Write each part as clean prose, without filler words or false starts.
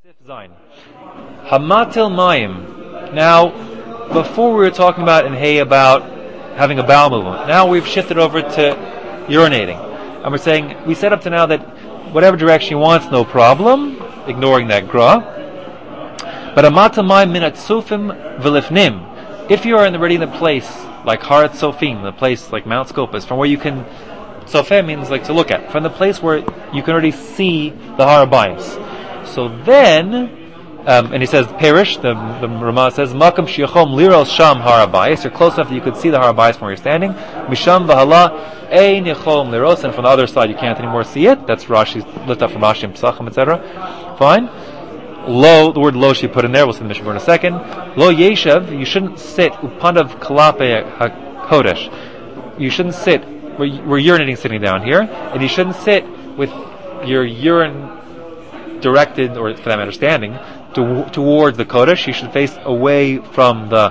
Zain. Hamatil Mayim. Now, before we were talking about in Hay about having a bowel movement. Now we've shifted over to urinating. And we're saying, we said up to now that whatever direction you want, no problem, ignoring that gra. But Hamatil Mayim min atzufim v'lifnim. If you are already in a place like Har Tzofim, the place like Mount Scopus, from where you can, Tzofeh means like to look at, from the place where you can already see the Har Habayis. So then, and he says, Perish, the Ramah says, Makam shiachom liral sham Har Habayis. You're close enough that you could see the Har Habayis from where you're standing. Misham v'hala ein yichom liros. And from the other side you can't anymore see it. That's Rashi's lift up from Rashi and Pesachim, etc. Fine. Lo, the word lo she put in there, we'll see the Mishnah in a second. Lo yeshev, you shouldn't sit, upandav kalape hakodesh. You shouldn't sit, we're urinating sitting down here, and you shouldn't sit with your urine directed, or for that matter, standing towards the kodesh. You should face away from the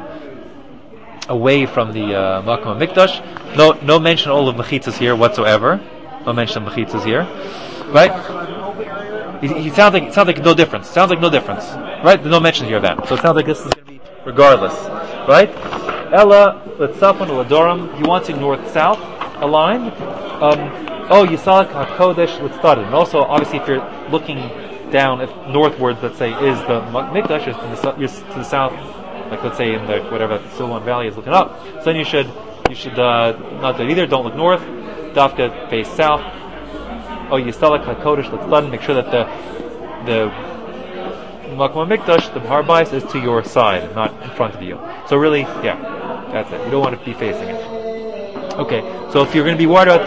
Makom Mikdash. No mention all of mechitzas here whatsoever. No mention of mechitzas here, right? He sounds like no difference. Sounds like no difference, right? There's no mention here of that. So it sounds like this is going to be regardless, right? Ella letzafon ladoram. He wants you north-south aligned. Yisalak hakodesh letzadin. And also, obviously, if you're looking down, if northwards, let's say, is the Mikdash, you're to the south, like let's say in the whatever Silwan Valley is looking up. So then you should not do it either. Don't look north. Dafka face south. Yistalak HaKodesh L'Tzadin. Make sure that the Makom HaMikdash, the Har Habayis, is to your side, not in front of you. So really, yeah, that's it. You don't want to be facing it. Okay, so if you're going to be worried about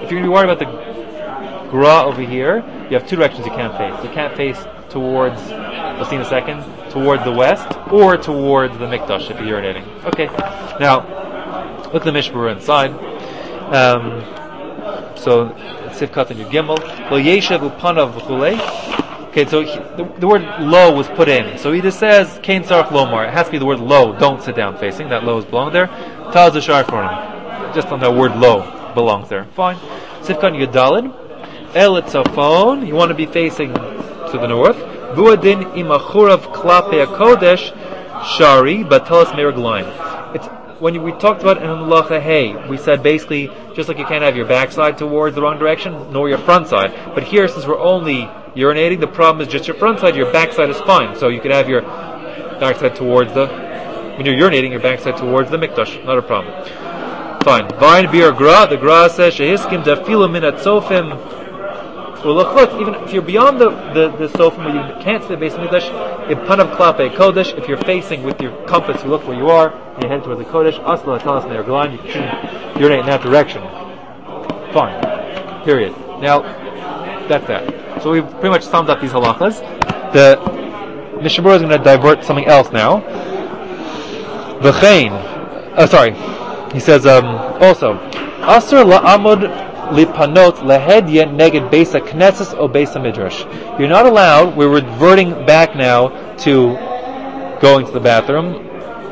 the Gra over here, you have two directions you can't face. You can't face towards, we'll see in a second, towards the west, or towards the Mikdash if you're urinating. Okay, now, look at the Mishmur inside. So, Sivkat and Yud Gimel. Lo Yeshev Upanav V'chulei. Okay, so the word lo was put in. So he just says, Kain Sarach Lomar. It has to be the word lo, don't sit down facing. That lo is belong there. Taz Ashar Fornim. Just on that word lo belongs there. Fine. Sivkat and Yudalid. El Tzafon. You want to be facing to the north. Vuadin Imachurav Klape HaKodesh Shari Batalas Meraglaim. It's when we talked about in Halacha Hey, we said basically, just like you can't have your backside towards the wrong direction, nor your front side. But here, since we're only urinating, the problem is just your front side, your backside is fine. So you could have your backside towards when you're urinating, your backside towards the Mikdash, not a problem. Fine. Vine beer gra, the gra says, Shehiskim dafilu min atzofim. Even if you're beyond the sofim where you can't see the base of Mikdash, in panav klape kodesh, if you're facing with your compass, you look where you are, and you head towards the kodesh, asla atalas ne'ergalan, you shouldn't urinate in that direction. Fine. Period. Now, that's that. So we've pretty much summed up these halachas. The Mishabur is going to divert something else now. V'chein. He says, also, Asr la'amud lipanot lahedya neged besa knesses o besa midrash. You're not allowed. We're reverting back now to going to the bathroom.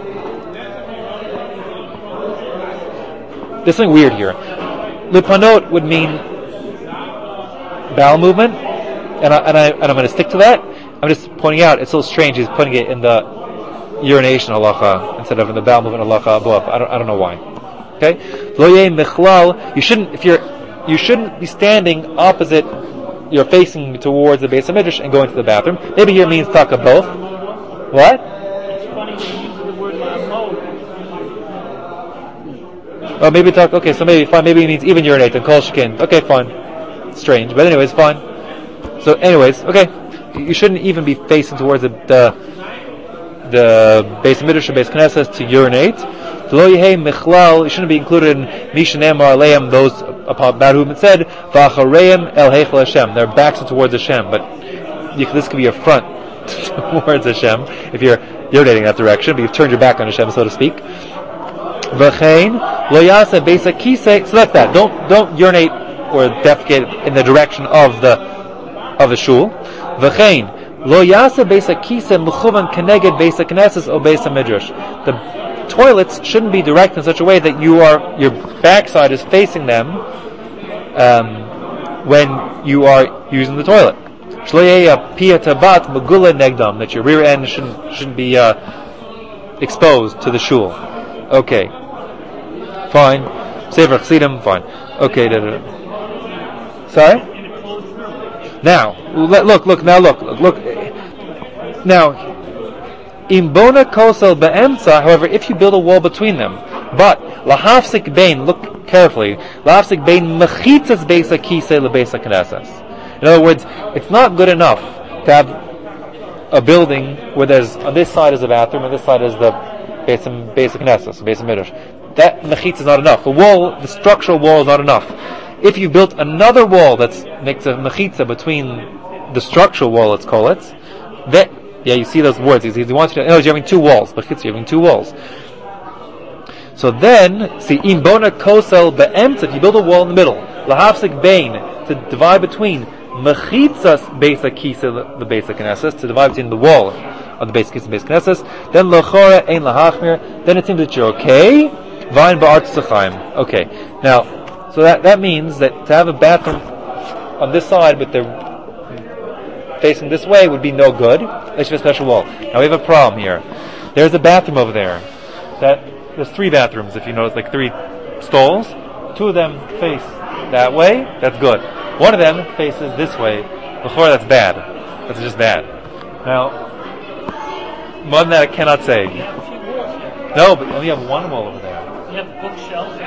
There's something weird here. Lipanot would mean bowel movement, and I'm going to stick to that. I'm just pointing out it's so strange. He's putting it in the urination halacha instead of in the bowel movement halacha above. I don't know why. Okay, lo yeh michlal. You shouldn't be standing opposite. You're facing towards the base of midrash and going to the bathroom. Maybe here means taka both. What? It's funny you use the word Oh, maybe talk. Okay, so maybe fine. Maybe it means even urinate and kol shkin. Okay, fine. Strange, but anyways, fine. So, anyways, okay. You shouldn't even be facing towards the base of midrash or base knesses to urinate. You shouldn't be included in Mishanem or Aleim, those about whom it said, V'achareim el heichel Hashem. Their backs are towards Hashem, but this could be your front towards Hashem if you're urinating that direction, but you've turned your back on Hashem, so to speak. V'chein lo yasa beisa kisei. So that's that. Don't urinate or defecate in the direction of the shul. V'chein lo yasa beisa kisei mechuvan keneged beisa knesses o beisa midrash. The toilets shouldn't be directed in such a way that your backside is facing them when you are using the toilet. Shloyeya pia tabat magula negdam, that your rear end shouldn't be exposed to the shul. Okay, fine. Sefer Chassidim, fine. Okay, sorry. Now, look. Now, imbona kosel be'emtza. However, if you build a wall between them, but lahafsik bein, look carefully, lahafsik bein mechitzas beisa kisei lebeisa knesses. In other words, it's not good enough to have a building where there's on this side is the bathroom, and this side is the beisa knesses, beisa midrash. That mechitza is not enough. The structural wall is not enough. If you built another wall that makes a mechitza between the structural wall, let's call it, that, yeah, you see those words. He wants you to, you're having two walls. Mechitza, you're having two walls. So then, see, im bona kosel be'emtza, if you build a wall in the middle, lahafsik bein, to divide between mechitzas beisa kisa the beisa knesses, to divide between the wall of the beisa kisa and beisa knesses, then lechora ein lahachmir, then it seems that you're okay. Vayin ba'artz tzachayim. Okay, now, so that means that to have a bathroom on this side with the facing this way would be no good. They should have a special wall. Now we have a problem here. There's a bathroom over there. There's three bathrooms, if you notice, like three stalls. Two of them face that way. That's good. One of them faces this way. Before, that's bad. That's just bad. Now, more than that I cannot say. No, but you only have one wall over there. You have bookshelves.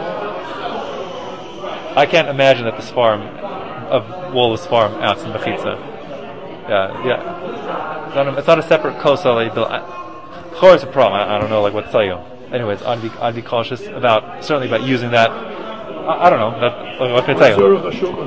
I can't imagine that the farm of wall is farm out in Mechitza. Yeah. It's not a separate kosel that you built. Chor is a problem. I don't know, like what to tell you. Anyways, I'd be cautious certainly about using that. I don't know. What can I tell you?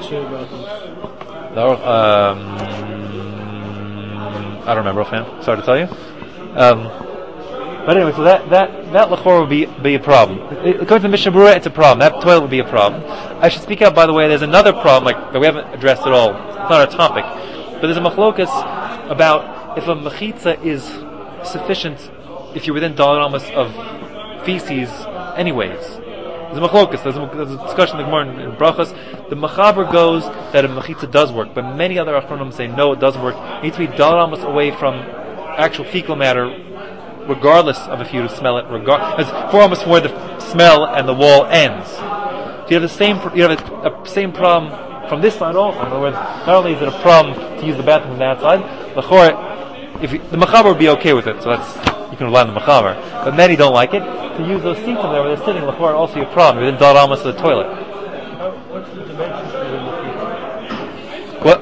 I don't remember offhand. Sorry to tell you. But anyway, so that lechor would be a problem. According to the Mishnah Berurah, it's a problem. That toilet would be a problem. I should speak out, by the way, there's another problem that we haven't addressed at all. It's not our topic. But there's a machlokas about if a mechitza is sufficient if you're within dollar almost of feces anyways. There's a machlokas. There's a discussion in the Gemara in Brachos. The Mechaber goes that a mechitza does work, but many other achronim say no, it doesn't work. It needs to be dollar almost away from actual fecal matter, regardless of if you smell it, it's for almost where the smell and the wall ends. So you have the same same problem from this side also. In other words, not only is it a problem to use the bathroom from that side, the Mechaber would be okay with it, so you can rely on the Mechaber. But many don't like it. To use those seats over there where they're sitting, L'chor also a problem. You're within Dal Amos of the toilet. What's the dimensions of the mechitza? What?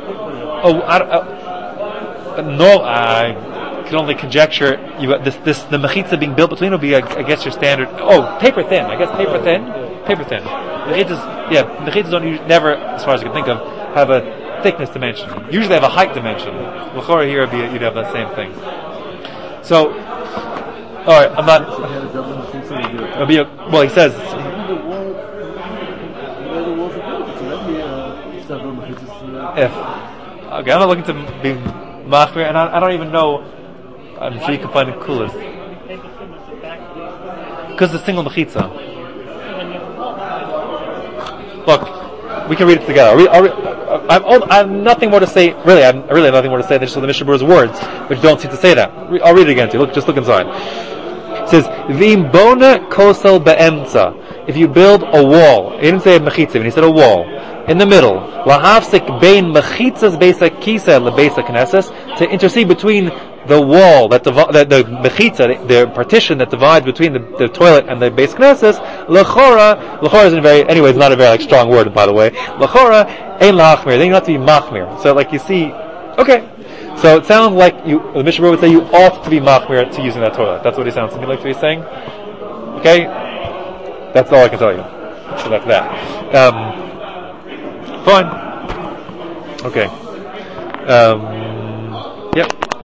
No, I can only conjecture. The mechitza being built between will be, I guess, your standard. Paper thin. I guess paper thin. Mechitzas don't never, as far as I can think of, have a thickness dimension. Usually they have a height dimension. L'chor here you'd have the same thing. So, all right, I'm not. Well, he says. Okay, I'm not looking to be machmir, and I don't even know. I'm sure you can find it cooler. Because it's a single mechitza. Look, we can read it together. I have nothing more to say. Really, I really have nothing more to say than just the Mishnah Berurah's words, which don't seem to say that. I'll read it again to you. Just look inside. It says, "V'im bona kosel be'emtza." If you build a wall, he didn't say a mechitza, he said a wall in the middle. Lahafsik bein mechitzas beisa kisa lebeisa knesses, to intercede between the wall the mechitza, the partition that divides between the toilet and the beis knesses. Lechora isn't it's not a very strong word, by the way. Lechora ein lachmir. Then you have to be machmir. So you see, okay. So it sounds like the Mishnah Berurah would say you ought to be machmir to using that toilet. That's what he sounds to me like to be saying. Okay, that's all I can tell you. So that's that. Fine. Okay.